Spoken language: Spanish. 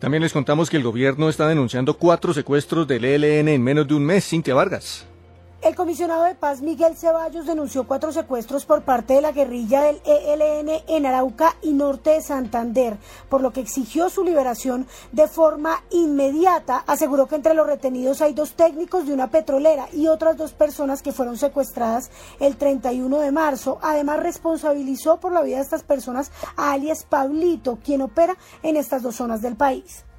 También les contamos que el gobierno está denunciando 4 secuestros del ELN en menos de un mes. Cintia Vargas. El comisionado de paz Miguel Ceballos denunció 4 secuestros por parte de la guerrilla del ELN en Arauca y norte de Santander, por lo que exigió su liberación de forma inmediata. Aseguró que entre los retenidos hay 2 técnicos de una petrolera y otras 2 personas que fueron secuestradas el 31 de marzo. Además, responsabilizó por la vida de estas personas a alias Pablito, quien opera en estas 2 zonas del país.